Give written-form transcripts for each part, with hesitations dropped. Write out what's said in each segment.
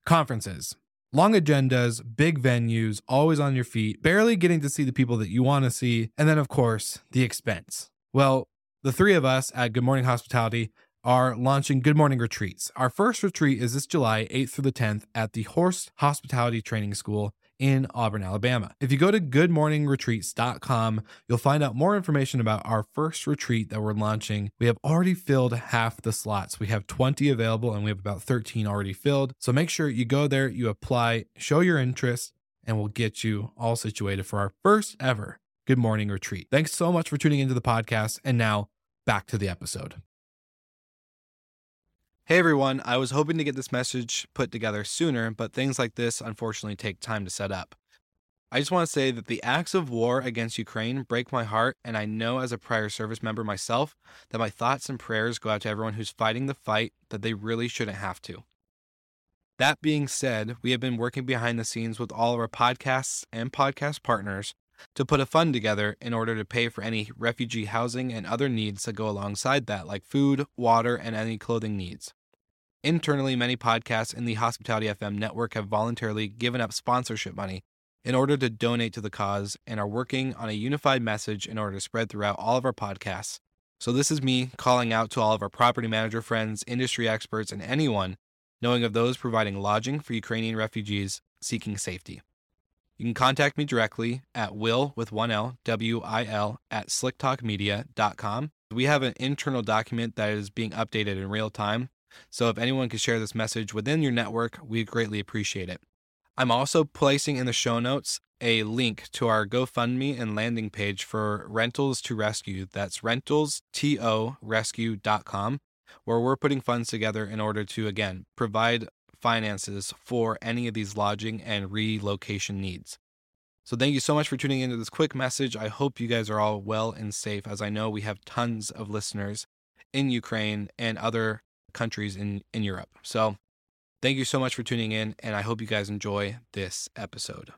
Conferences. Long agendas, big venues, always on your feet, barely getting to see the people that you want to see, and then, of course, the expense. Well, the three of us at Good Morning Hospitality are launching Good Morning Retreats. Our first retreat is this July 8th through the 10th at the Horst Hospitality Training School in Auburn, Alabama. If you go to goodmorningretreats.com, you'll find out more information about our first retreat that we're launching. We have already filled half the slots. We have 20 available and we have about 13 already filled. So make sure you go there, you apply, show your interest, and we'll get you all situated for our first ever Good Morning Retreat. Thanks so much for tuning into the podcast. And now back to the episode. Hey everyone, I was hoping to get this message put together sooner, but things like this unfortunately take time to set up. I just want to say that the acts of war against Ukraine break my heart, and I know as a prior service member myself that my thoughts and prayers go out to everyone who's fighting the fight that they really shouldn't have to. That being said, we have been working behind the scenes with all of our podcasts and podcast partners to put a fund together in order to pay for any refugee housing and other needs that go alongside that, like food, water, and any clothing needs. Internally, many podcasts in the Hospitality FM network have voluntarily given up sponsorship money in order to donate to the cause and are working on a unified message in order to spread throughout all of our podcasts. So this is me calling out to all of our property manager friends, industry experts, and anyone knowing of those providing lodging for Ukrainian refugees seeking safety. You can contact me directly at will with one L, W-I-L, at slicktalkmedia.com. We have an internal document that is being updated in real time. So if anyone could share this message within your network, we greatly appreciate it. I'm also placing in the show notes a link to our GoFundMe and landing page for Rentals to Rescue. That's rentalstorescue.com, where we're putting funds together in order to, again, provide finances for any of these lodging and relocation needs. So thank you so much for tuning into this quick message. I hope you guys are all well and safe, as I know we have tons of listeners in Ukraine and other countries in Europe. So thank you so much for tuning in, and I hope you guys enjoy this episode.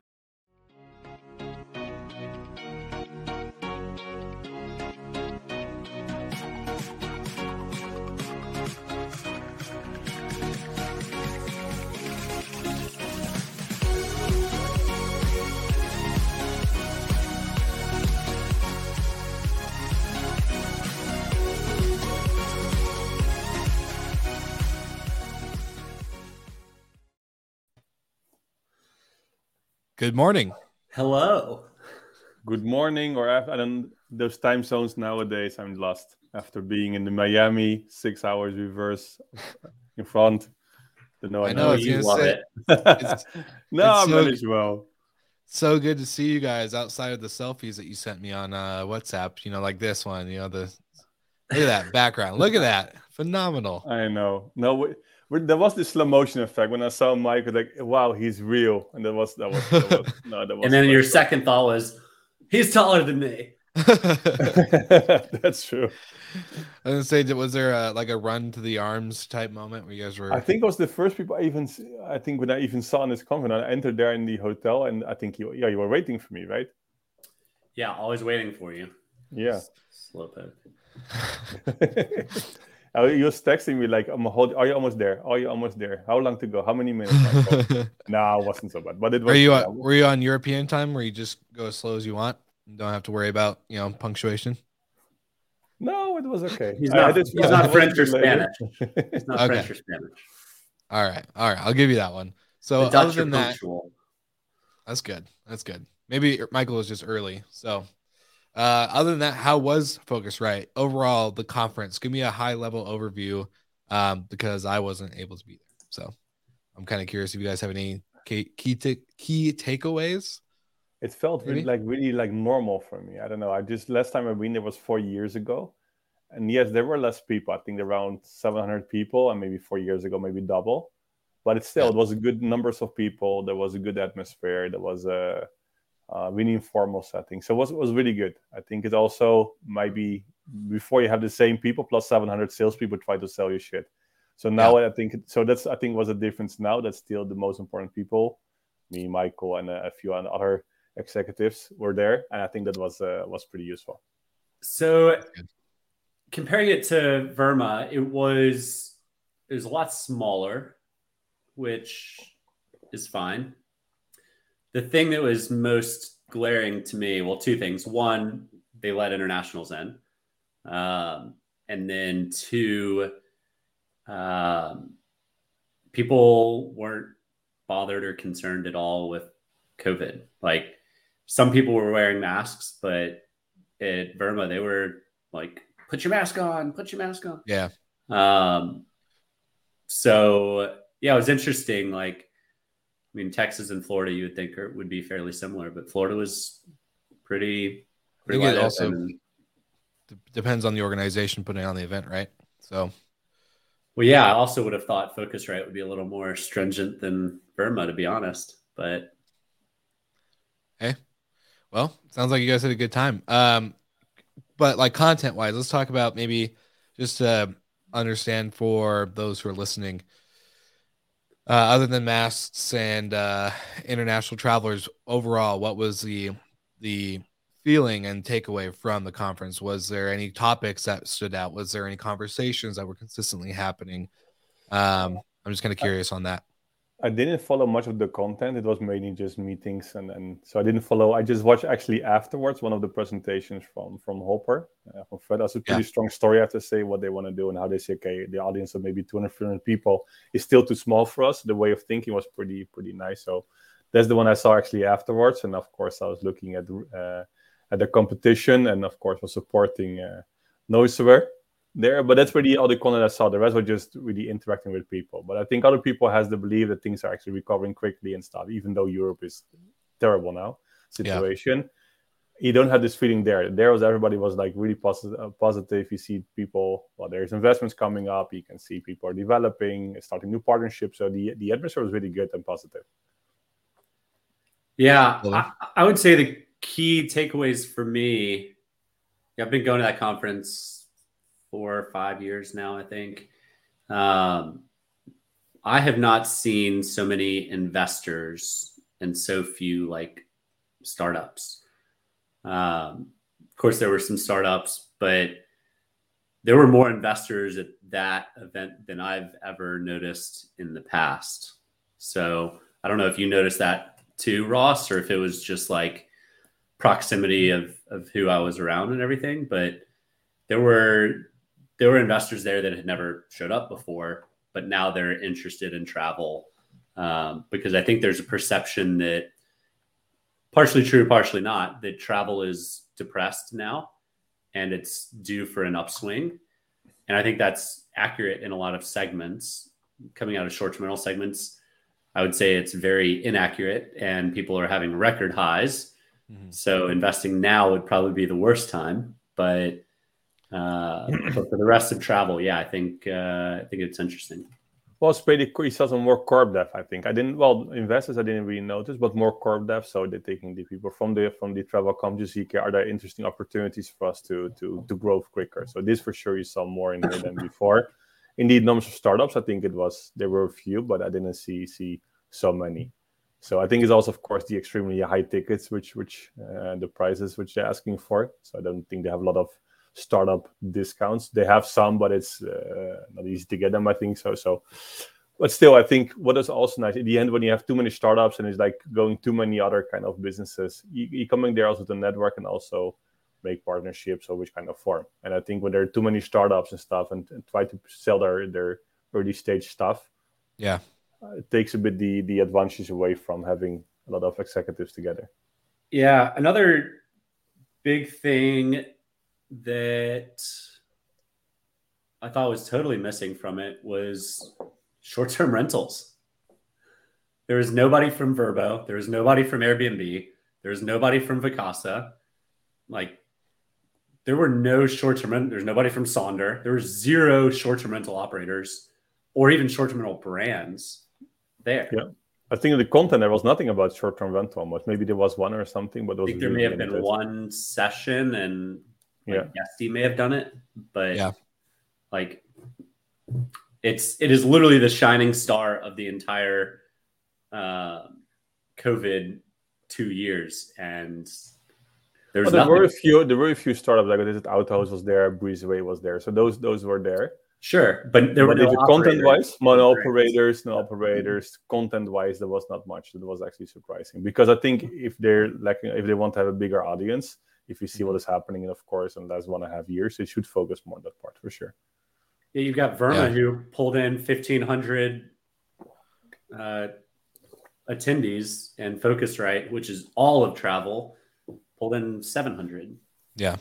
Good morning. Hello. Good morning, or I don't. Those time zones nowadays, I'm lost. After being in the Miami, 6 hours reverse in front. I know you love it. I manage well. So good to see you guys outside of the selfies that you sent me on WhatsApp. You know, like this one. You know, look at that background. Look at that, phenomenal. I know. No. There was this slow motion effect when I saw Mike. Like, wow, he's real, and that was. And then your second thought was, he's taller than me. That's true. I was gonna say, was there a run to the arms type moment where you guys were? I think it was the first people when I even saw in this conference, I entered there in the hotel, and I think you were waiting for me, right? Yeah, always waiting for you. Yeah. Slow poke. You was texting me like, are you almost there? Are you almost there? How long to go? How many minutes? No, it wasn't so bad. But it was. Were you on European time where you just go as slow as you want and don't have to worry about punctuation? No, it was okay. He's not French or Spanish. He's not French or Spanish. All right. I'll give you that one. So other than that, that's good. Maybe Michael was just early. So other than that, how was Focusrite overall, the conference? Give me a high level overview because I wasn't able to be there. So I'm kind of curious if you guys have any key takeaways. It felt really normal for me. I don't know. Last time I've been there was 4 years ago. And yes, there were less people. I think around 700 people, and maybe 4 years ago, maybe double. But it was a good numbers of people. There was a good atmosphere. There was a really informal setting. So it was really good. I think it also might be before you have the same people plus 700 salespeople try to sell you shit. So now I think was a difference now. That's still the most important people. Me, Michael, and a few other executives were there. And I think that was pretty useful. So comparing it to Verma, it was a lot smaller, which is fine. The thing that was most glaring to me, well, two things. One, they let internationals in. And then two, people weren't bothered or concerned at all with COVID. Like, some people were wearing masks, but at Verma, they were like, put your mask on. Yeah. So yeah, it was interesting. Like, I mean, Texas and Florida, you would think would be fairly similar, but Florida was pretty I think it also depends on the organization putting on the event, right? So, well, yeah, I also would have thought Focusrite would be a little more stringent than Verma, to be honest. But hey, well, sounds like you guys had a good time. But like content wise, let's talk about maybe just to understand for those who are listening. Other than masks and international travelers, overall, what was the feeling and takeaway from the conference? Was there any topics that stood out? Was there any conversations that were consistently happening? I'm just kind of curious on that. I didn't follow much of the content. It was mainly just meetings, and so I didn't follow. I just watched actually afterwards one of the presentations from Hopper. From Fred, that's a pretty strong story. I have to say what they want to do and how they say, okay, the audience of maybe 200, 300 people is still too small for us. The way of thinking was pretty nice. So that's the one I saw actually afterwards. And of course, I was looking at the competition, and of course was supporting Noiseware there. But that's really all the content I saw. The rest was just really interacting with people. But I think other people has the belief that things are actually recovering quickly and stuff, even though Europe is terrible now situation. Yeah. You don't have this feeling there. Everybody was like really positive. You see people, well, there's investments coming up. You can see people are developing, starting new partnerships. So the atmosphere was really good and positive. Yeah, I would say the key takeaways for me, I've been going to that conference 4 or 5 years now, I think. I have not seen so many investors and so few like startups. Of course, there were some startups, but there were more investors at that event than I've ever noticed in the past. So I don't know if you noticed that too, Ross, or if it was just like proximity of who I was around and everything, but there were investors there that had never showed up before, but now they're interested in travel because I think there's a perception that, partially true, partially not, that travel is depressed now and it's due for an upswing. And I think that's accurate in a lot of segments. Coming out of short-term rental segments, I would say it's very inaccurate and people are having record highs. Mm-hmm. So investing now would probably be the worst time, but for the rest of travel, yeah, I think it's interesting. Well, it's pretty cool. You saw some more corp dev, I think. Investors I didn't really notice, but more corp dev. So they're taking the people from the travel companies. Are there interesting opportunities for us to grow quicker? So this for sure you saw more in here than before. Indeed, numbers of startups, I think there were a few, but I didn't see so many. So I think it's also, of course, the extremely high tickets, which the prices which they're asking for. So I don't think they have a lot of startup discounts. They have some, but it's not easy to get them, I think so. But still, I think what is also nice at the end, when you have too many startups and it's like going too many other kind of businesses, you coming there also to network and also make partnerships or which kind of form. And I think when there are too many startups and stuff and try to sell their early stage stuff, it takes a bit the advantage away from having a lot of executives together. Yeah, another big thing that I thought was totally missing from it was short-term rentals. There was nobody from Vrbo. There was nobody from Airbnb. There was nobody from Vacasa. Like, there were no short-term rentals. There's nobody from Sonder. There were 0 short-term rental operators or even short-term rental brands there. Yeah. I think in the content, there was nothing about short-term rental almost. Maybe there was one or something, but I think there may have been one session and Guesty may have done it, but like it is literally the shining star of the entire COVID 2 years, and there were a few startups like Autos was there, Breezeway was there, so those were there. Sure, but there were no content-wise, no operators. Content-wise, there was not much. That was actually surprising because I think if they want to have a bigger audience, if you see what is happening, and of course, in the last 1.5 years, they should focus more on that part for sure. Yeah, you've got Verma who pulled in 1,500 attendees, and Focusrite, which is all of travel, pulled in 700. Yeah.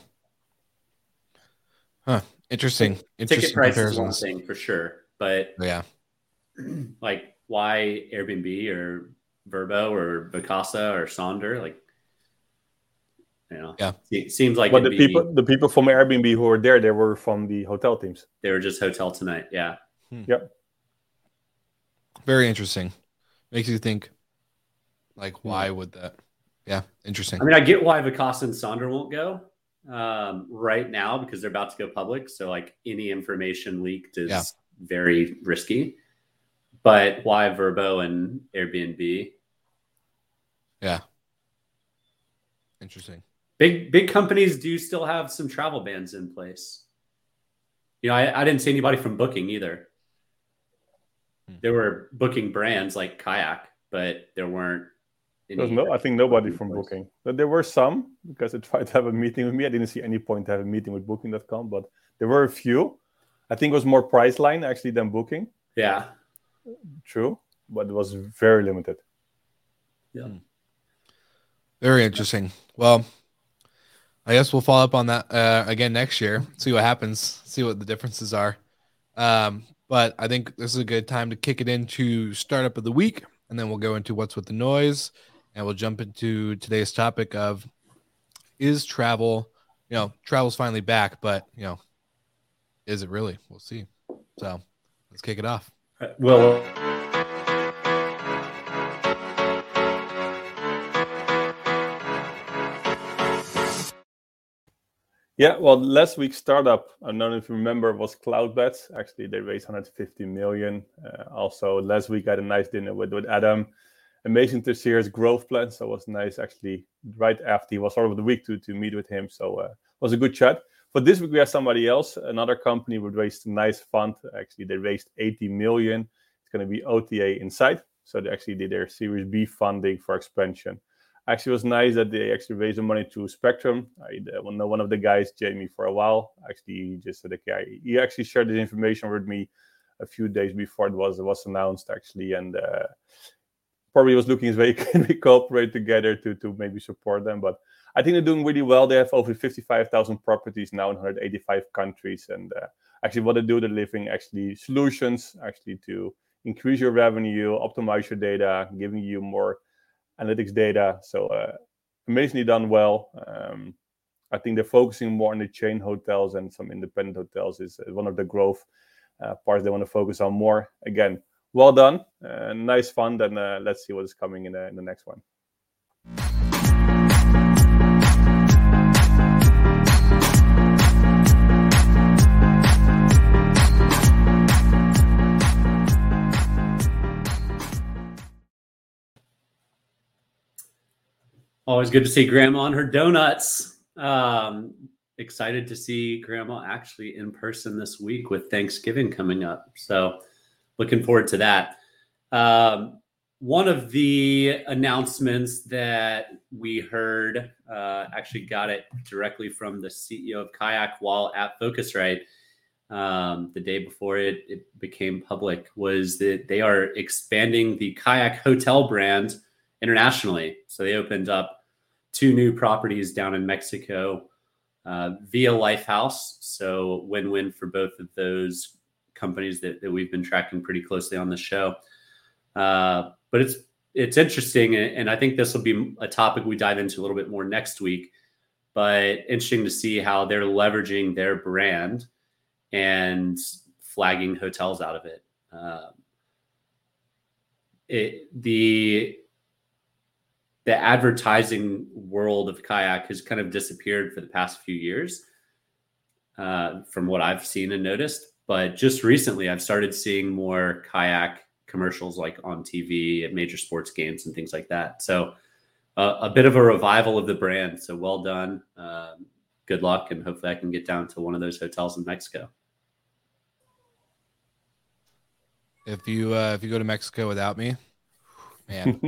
Huh. Interesting. Ticket price is one thing for sure, but yeah, like why Airbnb or Vrbo or Vacasa or Sonder, like, you know, it seems like. But the people from Airbnb who were there, they were from the hotel teams. They were just Hotel Tonight. Yeah. Yep. Very interesting. Makes you think, like, why would that? Yeah, interesting. I mean, I get why Vacasa and Sonder won't go right now because they're about to go public. So, like, any information leaked is very risky. But why Vrbo and Airbnb? Yeah. Interesting. Big companies do still have some travel bans in place. You know, I didn't see anybody from Booking either. There were booking brands like Kayak, but there weren't any. I think nobody from Booking. But there were some because they tried to have a meeting with me. I didn't see any point to have a meeting with Booking.com, but there were a few. I think it was more Priceline actually than Booking. Yeah. True, but it was very limited. Yeah. Very interesting. Well, I guess we'll follow up on that again next year, see what happens, see what the differences are. But I think this is a good time to kick it into startup of the week, and then we'll go into what's with the noise, and we'll jump into today's topic of is travel, travel's finally back, but, is it really? We'll see. So let's kick it off. Well, yeah, well, last week's startup, I don't know if you remember, was Cloudbet. Actually, they raised 150 million. Also, last week I had a nice dinner with Adam. Amazing to see his growth plan. So it was nice, actually, right after he was sort of the week to meet with him. So it was a good chat. But this week we have somebody else, another company would raise a nice fund. Actually, they raised 80 million. It's going to be OTA Insight. So they actually did their Series B funding for expansion. Actually, it was nice that they actually raised the money to Spectrum. I know one of the guys, Jamie, for a while. Actually, he just said, okay, he actually shared this information with me a few days before it was announced, actually. And probably was looking as way can we cooperate together to maybe support them. But I think they're doing really well. They have over 55,000 properties now in 185 countries. And actually what they do, they're delivering actually solutions actually to increase your revenue, optimize your data, giving you more analytics data. So amazingly done well. I think they're focusing more on the chain hotels, and some independent hotels is one of the growth parts they want to focus on more. Again, well done. Nice fund. And let's see what is coming in the next one. Always good to see Grandma on her donuts. Excited to see Grandma actually in person this week with Thanksgiving coming up. So looking forward to that. One of the announcements that we heard, actually got it directly from the CEO of Kayak while at Focusrite the day before it became public, was that they are expanding the Kayak hotel brand internationally. So they opened up 2 new properties down in Mexico via Lifehouse. So win-win for both of those companies that we've been tracking pretty closely on the show. But it's interesting, and I think this will be a topic we dive into a little bit more next week. But interesting to see how they're leveraging their brand and flagging hotels out of it. The advertising world of Kayak has kind of disappeared for the past few years, from what I've seen and noticed. But just recently, I've started seeing more Kayak commercials, like on TV at major sports games and things like that. So a bit of a revival of the brand. So well done. Good luck. And hopefully I can get down to one of those hotels in Mexico. If you go to Mexico without me, man,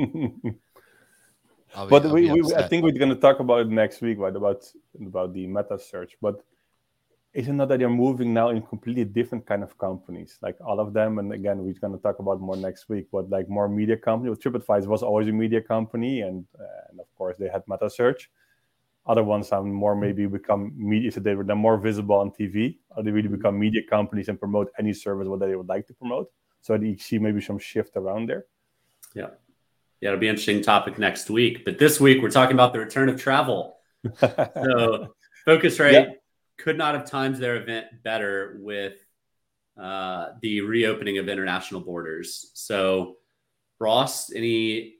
But I think we're going to talk about it next week, right? About the meta search. But is it not that you're moving now in completely different kind of companies, like all of them? And again, we're going to talk about more next week. But like more media company. Well, TripAdvisor was always a media company, and of course they had meta search. Other ones are more maybe become media, so they're more visible on TV, or they really become media companies and promote any service what they would like to promote. So you see maybe some shift around there. Yeah, it'll be an interesting topic next week. But this week we're talking about the return of travel. So Phocuswright could not have timed their event better with the reopening of international borders. So Ross, any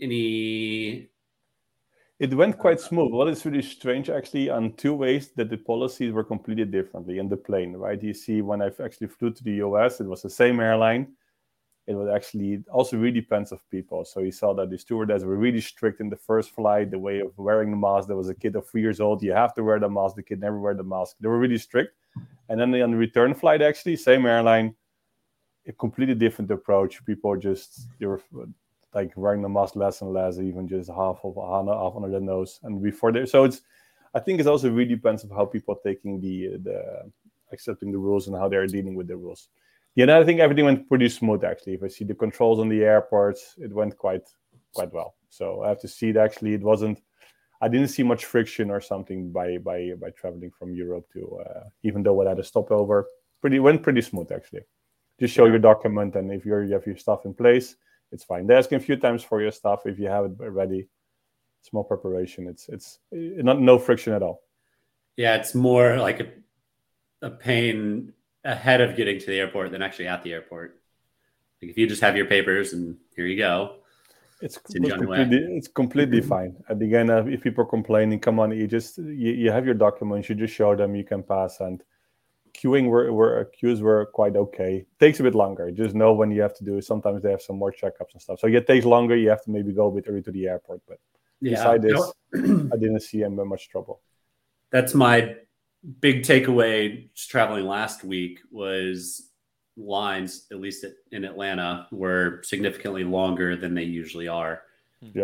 It went quite smooth. What is really strange, actually, on two ways that the policies were completely differently in the plane, right? You see, when I actually flew to the US, it was the same airline. It was actually also really depends of people. So you saw that the stewardess were really strict in the first flight, the way of wearing the mask. There was a kid of 3 years old. You have to wear the mask. The kid never wear the mask. They were really strict. And then on the return flight, actually, same airline, a completely different approach. People they were like wearing the mask less and less, even just half under their nose. And before there, so I think it's also really depends on how people are taking the accepting the rules and how they're dealing with the rules. Yeah, I think everything went pretty smooth actually. If I see the controls on the airports, it went quite well. So I have to see it actually. It wasn't. I didn't see much friction or something by traveling from Europe to even though I had a stopover. Went pretty smooth actually. Just show your document, and if you have your stuff in place, it's fine. They're asking a few times for your stuff if you have it ready. Small preparation. It's no friction at all. Yeah, it's more like a pain ahead of getting to the airport than actually at the airport. Like if you just have your papers and here you go, it's completely fine. And again, if people are complaining, come on, you have your documents, you just show them, you can pass. And queues were quite okay. Takes a bit longer. Just know when you have to do it. Sometimes they have some more checkups and stuff. So it takes longer. You have to maybe go a bit early to the airport. But beside this, I didn't see much trouble. That's my big takeaway just traveling last week was lines, at least in Atlanta, were significantly longer than they usually are. Yeah.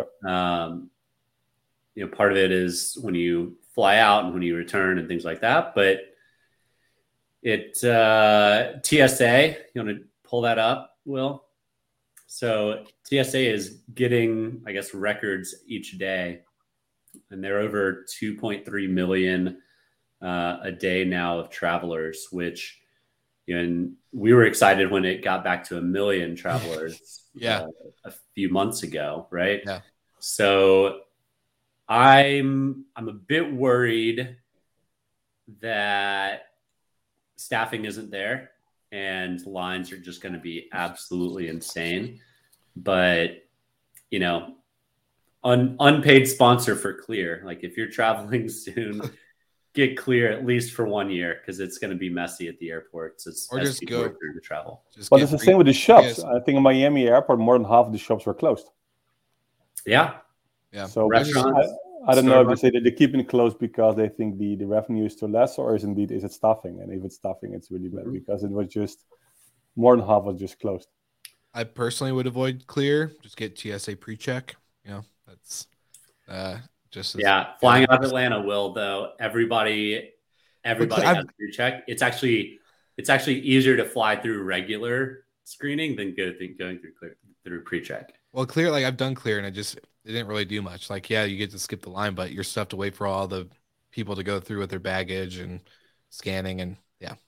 Part of it is when you fly out and when you return and things like that. But TSA, you want to pull that up, Will? So TSA is getting, I guess, records each day, and they're over 2.3 million a day now of travelers, which, and we were excited when it got back to 1 million travelers a few months ago, right? Yeah. So I'm a bit worried that staffing isn't there and lines are just going to be absolutely insane. But, unpaid sponsor for Clear. Like if you're traveling soon, get Clear at least for 1 year because it's going to be messy at the airports as just people go return to travel. But it's the same with the shops. I think in Miami airport, more than half of the shops were closed. Yeah. So restaurants. I don't know if they say that they're keeping it closed because they think the revenue is too less, or is it staffing? And if it's staffing, it's really bad because it was just more than half was just closed. I personally would avoid Clear. Just get TSA pre-check. That's just flying out of Atlanta. Will though everybody has pre-check. It's actually easier to fly through regular screening than going through pre-check. Well, Clear, like I've done Clear, and it didn't really do much. Like, you get to skip the line, but you're still have to wait for all the people to go through with their baggage and scanning, and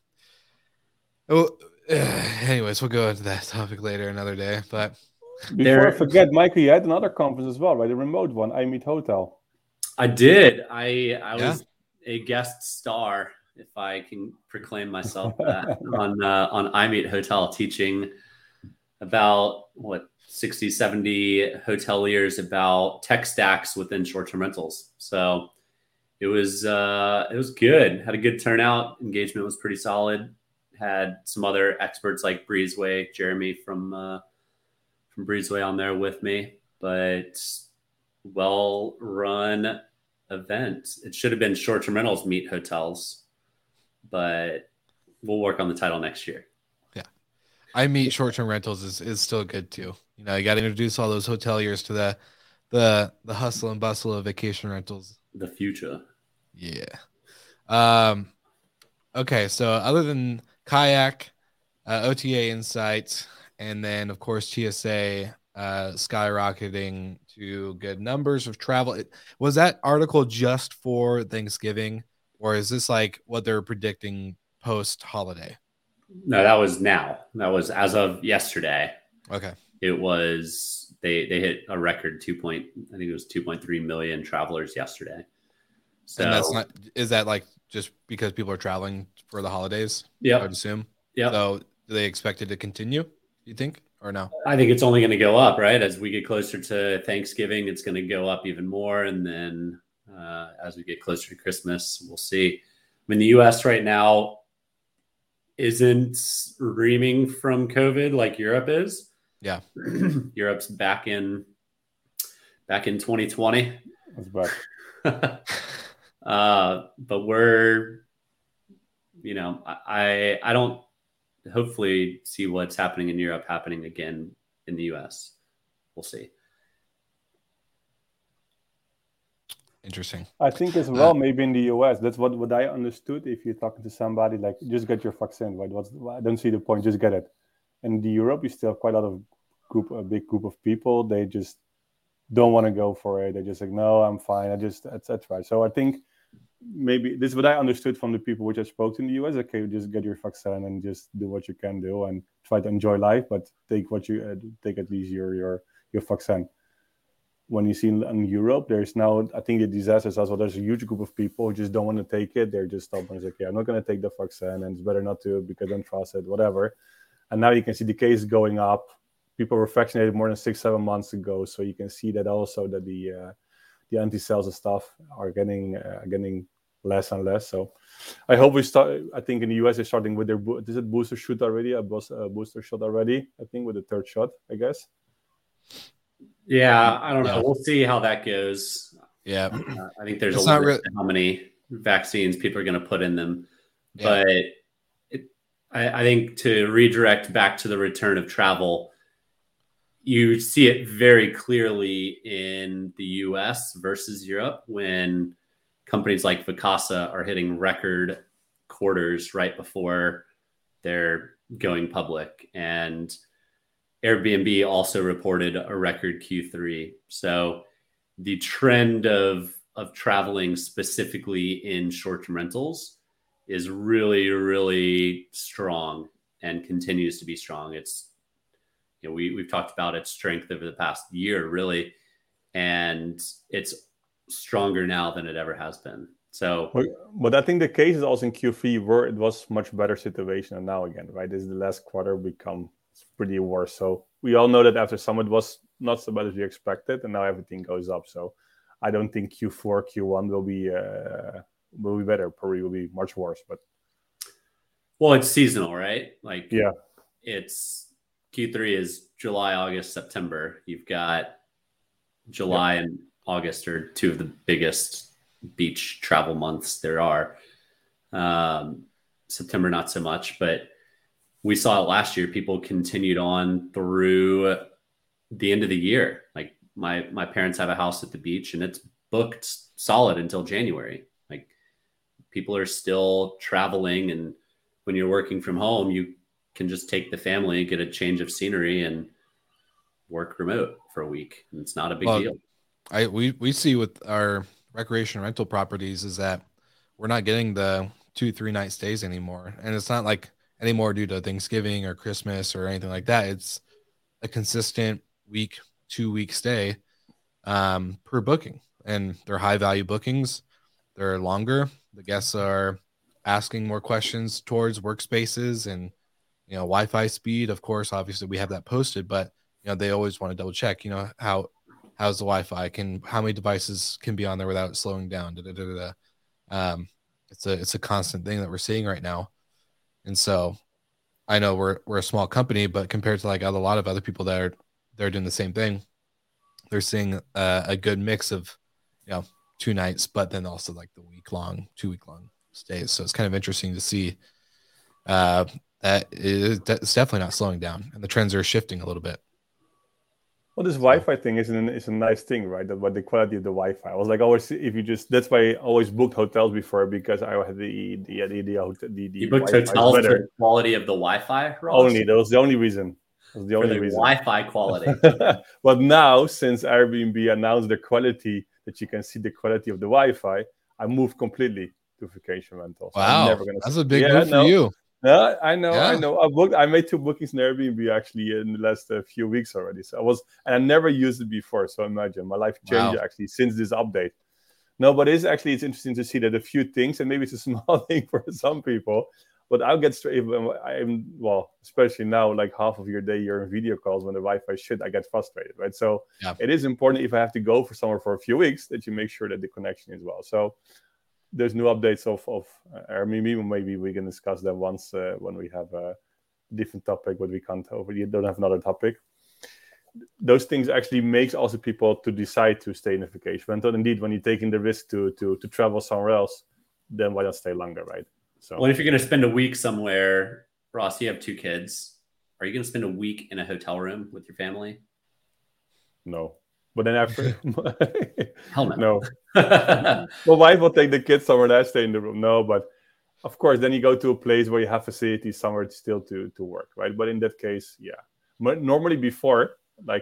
anyways, we'll go into that topic later another day. But before I forget, Michael, you had another conference as well, right? The remote one, iMeet Hotel. I did. I was a guest star, if I can proclaim myself that, on iMeet Hotel, teaching about 60, 70 hoteliers about tech stacks within short-term rentals. So it was good. Had a good turnout. Engagement was pretty solid. Had some other experts like Breezeway, Jeremy from Breezeway on there with me, but well-run event. It should have been short-term rentals meet hotels, but we'll work on the title next year. I meet short-term rentals is still good too. You know, you got to introduce all those hoteliers to the hustle and bustle of vacation rentals. The future. Yeah. Okay, so other than Kayak, OTA Insights, and then of course TSA skyrocketing to good numbers of travel. Was that article just for Thanksgiving, or is this like what they're predicting post holiday? No, that was now. That was as of yesterday. Okay. It was they hit a record I think it was 2.3 million travelers yesterday. So and that's not, is that like just because people are traveling for the holidays? Yeah, I would assume. Yeah. So do they expect it to continue, you think, or no? I think it's only going to go up, right? As we get closer to Thanksgiving, it's going to go up even more. And then as we get closer to Christmas, we'll see. I mean, the U.S. right now isn't reaming from COVID like Europe is. Yeah. Europe's back in 2020. That's back. But we're, I don't hopefully see what's happening in Europe happening again in the US. We'll see. Interesting. I think as well, maybe in the US, that's what I understood. If you're talking to somebody, like, just get your vaccine, right? I don't see the point, just get it. In the Europe, you still have quite a big group of people. They just don't want to go for it. They just like, no, I'm fine. Etc. So I think maybe this is what I understood from the people which I spoke to in the US. Okay, just get your vaccine and just do what you can do and try to enjoy life, but take at least your vaccine. When you see in Europe, there's now, I think the disasters as well, there's a huge group of people who just don't want to take it. They're just stubborn. It's like, okay, I'm not going to take the vaccine, and it's better not to because I don't trust it, whatever. And now you can see the cases going up. People were vaccinated more than 6-7 months ago. So you can see that also that the anti-cells and stuff are getting less and less. So I hope we start. I think in the US they're starting with their booster shot already, a booster shot already. I think with the third shot, I guess. Yeah, I don't know. We'll see how that goes. Yeah, I think there's a limit to how many vaccines people are going to put in them. Yeah. But I think to redirect back to the return of travel, you see it very clearly in the US versus Europe when companies like Vacasa are hitting record quarters right before they're going public. And Airbnb also reported a record Q3. So the trend of traveling specifically in short-term rentals is really, really strong and continues to be strong. It's, we've talked about its strength over the past year, really, and it's stronger now than it ever has been. So, but I think the case is also in Q3 where it was much better situation, and now again, right? This is the last quarter become pretty worse. So we all know that after summer it was not so bad as we expected, and now everything goes up. So I don't think Q4, Q1 will be better. Probably will be much worse. But well, it's seasonal, right? Like, yeah, it's Q3 is July, August, September. You've got July and August are two of the biggest beach travel months there are. September, not so much, but we saw it last year. People continued on through the end of the year. Like my parents have a house at the beach and it's booked solid until January. Like people are still traveling, and when you're working from home, you can just take the family, get a change of scenery, and work remote for a week. And it's not a big deal. We see with our recreation rental properties is that we're not getting the 2-3 night stays anymore. And it's not like anymore due to Thanksgiving or Christmas or anything like that. It's a consistent week, 2-week stay per booking, and they're high value bookings. They're longer. The guests are asking more questions towards workspaces and, Wi-Fi speed. Of course, obviously we have that posted, but they always want to double check, how's the Wi-Fi, how many devices can be on there without slowing down. It's a constant thing that we're seeing right now. And so I know we're a small company, but compared to like a lot of other people that they're doing the same thing, they're seeing a good mix of, 2 nights, but then also like the 2-week long stays. So it's kind of interesting to see That's definitely not slowing down, and the trends are shifting a little bit. Well, this Wi-Fi thing is a nice thing, right? But the quality of the Wi-Fi. I was like, always, if you just, that's why I always booked hotels before, because I had the You booked hotels for the quality of the Wi-Fi, Ross? Only, that was the only reason. That was the only reason. Wi-Fi quality. But now, since Airbnb announced the quality, that you can see the quality of the Wi-Fi, I moved completely to vacation rentals. Wow, that's a big move for you. Yeah, I know. I made 2 bookings in Airbnb actually in the last few weeks already. So I never used it before. So imagine my life changed actually since this update. No, but it's interesting to see that a few things, and maybe it's a small thing for some people, but I'll get straight. Especially now, like half of your day you're in video calls when the Wi-Fi shit, I get frustrated, right? So it is important, if I have to go for somewhere for a few weeks, that you make sure that the connection is well. So there's new updates of Airbnb. Maybe we can discuss that once when we have a different topic, but we can't you don't have another topic. Those things actually makes also people to decide to stay in a vacation rental. Indeed, when you're taking the risk to travel somewhere else, then why not stay longer, right? So, well, if you're going to spend a week somewhere, Ross, you have 2 kids. Are you going to spend a week in a hotel room with your family? No. But then after, hell no. My wife will take the kids somewhere and I stay in the room. No, but of course, then you go to a place where you have facilities somewhere still to work, right? But in that case, yeah. But normally before, like,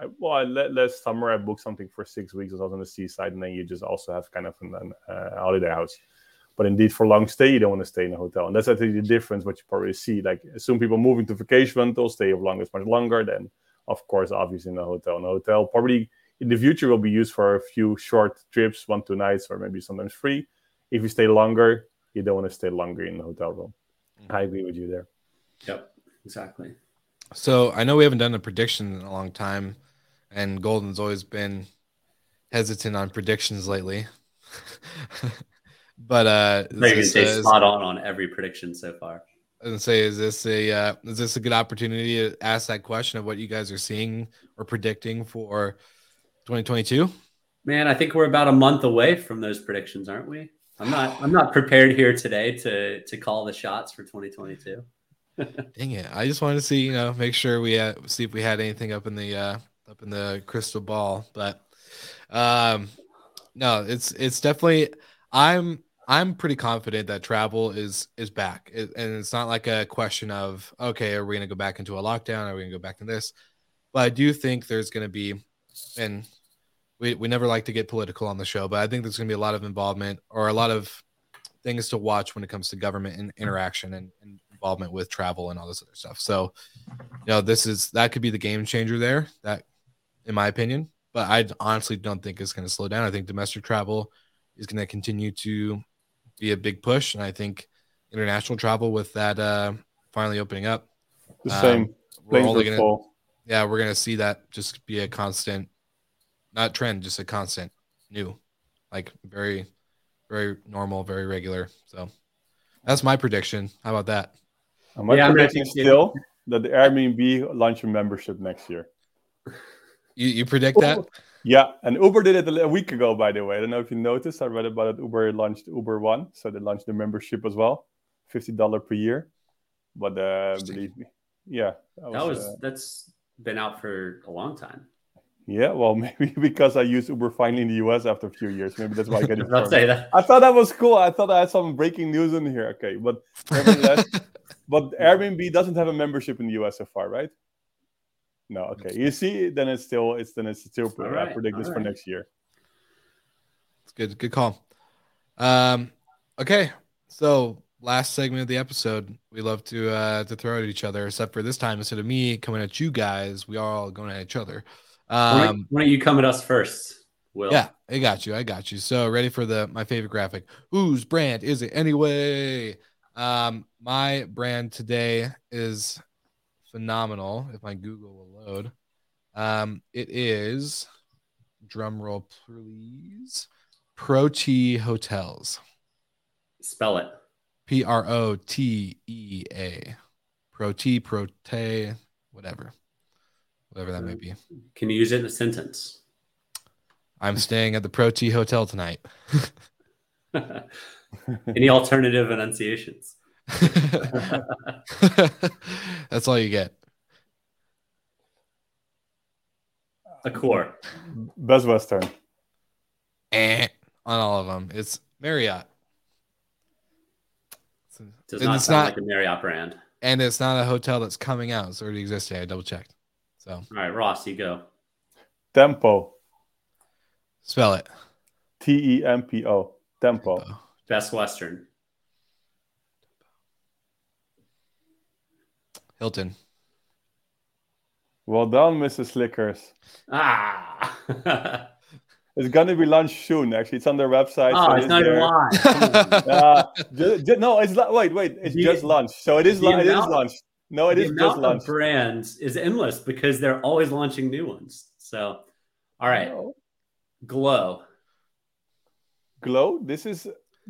last summer I booked something for 6 weeks. I was on the seaside, and then you just also have kind of a holiday house. But indeed, for long stay, you don't want to stay in a hotel, and that's I think the difference. What you probably see, like, some people moving to vacation rentals, stay of much longer. Then, of course, obviously in a hotel. And a hotel probably in the future will be used for a few short trips, 1-2 nights, or maybe sometimes 3. If you stay longer, you don't want to stay longer in the hotel room. I agree with you there. Yep, exactly. So I know we haven't done a prediction in a long time, and Golden's always been hesitant on predictions lately. But maybe stay spot on every prediction so far. I was gonna say, is this a good opportunity to ask that question of what you guys are seeing or predicting for 2022? Man, I think we're about a month away from those predictions, aren't we? I'm not prepared here today to call the shots for 2022. Dang it! I just wanted to see, make sure see if we had anything up in the crystal ball. But no, it's definitely. I'm pretty confident that travel is back, and it's not like a question of, okay, are we going to go back into a lockdown? Are we going to go back in this? But I do think there's going to be, and we never like to get political on the show, but I think there's going to be a lot of involvement or a lot of things to watch when it comes to government and interaction and involvement with travel and all this other stuff. So, that could be the game changer there, that, in my opinion. But I honestly don't think it's going to slow down. I think domestic travel is going to continue to be a big push, and I think international travel, with that finally opening up, the same. We're going to see that just be a constant, not trend, just a constant new, like very, very normal, very regular. So that's my prediction. How about that? My prediction is still that the Airbnb launch a membership next year. You predict that? Yeah, and Uber did it a week ago, by the way. I don't know if you noticed. I read about it. Uber launched Uber One, so they launched the membership as well, $50 per year. But believe me, yeah, that's been out for a long time. Yeah, well, maybe because I used Uber finally in the US after a few years. Maybe that's why I get it. I'll say that. I thought that was cool. I thought I had some breaking news in here. Okay, but nevertheless, but Airbnb doesn't have a membership in the US so far, right? No, okay. You see, then it's still I predict this for next year. It's good call. Okay, so last segment of the episode, we love to throw at each other, except for this time, instead of me coming at you guys, we are all going at each other. Why don't you come at us first, Will? Yeah, I got you. So ready for my favorite graphic. Whose brand is it anyway? My brand today is phenomenal. If my Google will load, it is, drum roll please, Protea Hotels. Spell it. Protea. Protea, whatever that may be. Can you use it in a sentence? I'm staying at the Protea Hotel tonight. Any alternative enunciations? That's all you get. Accor. Best Western. On all of them. It's Marriott. Does not sound like a Marriott brand. And it's not a hotel that's coming out. It's already existing. I double checked. So all right, Ross, you go. Tempo. Spell it. Tempo. Tempo. Best Western. Hilton. Well done, Mrs. Slickers. Ah. It's gonna be launched soon. Actually, it's on their website. Oh, so it's not even live. No, it's wait. It's just launched. So it is. It is launched. No, it is just launched. The brands is endless because they're always launching new ones. So, all right, Glow. This is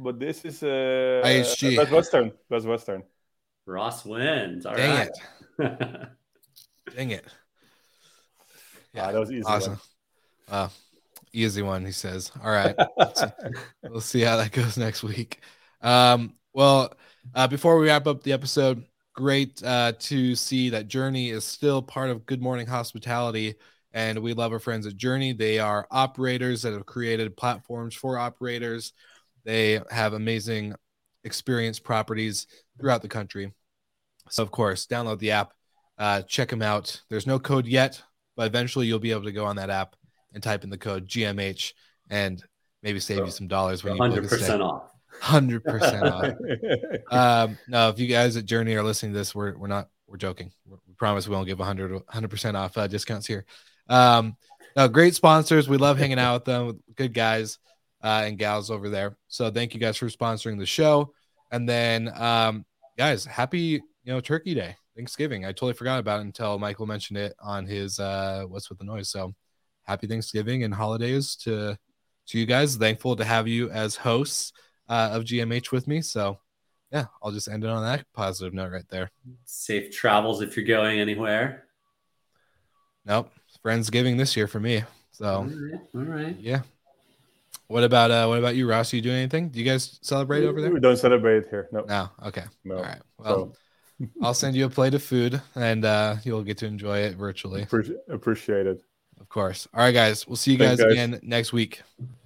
IHG. Best Western. Ross wins. All Dang right. it. Dang it. Yeah, that was easy. Awesome. Easy one, he says. All right. We'll see how that goes next week. Before we wrap up the episode, great to see that Journey is still part of Good Morning Hospitality, and we love our friends at Journey. They are operators that have created platforms for operators. They have amazing experience properties throughout the country. So, of course, download the app, check them out. There's no code yet, but eventually you'll be able to go on that app and type in the code GMH and maybe save you some dollars when you 100% off. 100% off. No, if you guys at Journey are listening to this, we're joking. We promise we won't give 100% off discounts here. No, great sponsors. We love hanging out with them. Good guys and gals over there. So thank you guys for sponsoring the show. And then, guys, happy Turkey Day, Thanksgiving. I totally forgot about it until Michael mentioned it on his What's with the Noise. So happy Thanksgiving and holidays to you guys. Thankful to have you as hosts of GMH with me. So yeah, I'll just end it on that positive note right there. Safe travels if you're going anywhere. Nope. Friendsgiving this year for me. So all right. Yeah. What about you, Ross? Are you doing anything? Do you guys celebrate over there? We don't celebrate here. No. No. Okay. No. All right. Well, I'll send you a plate of food and you'll get to enjoy it virtually. Appreciate it. Of course. All right, guys. We'll see you guys again next week.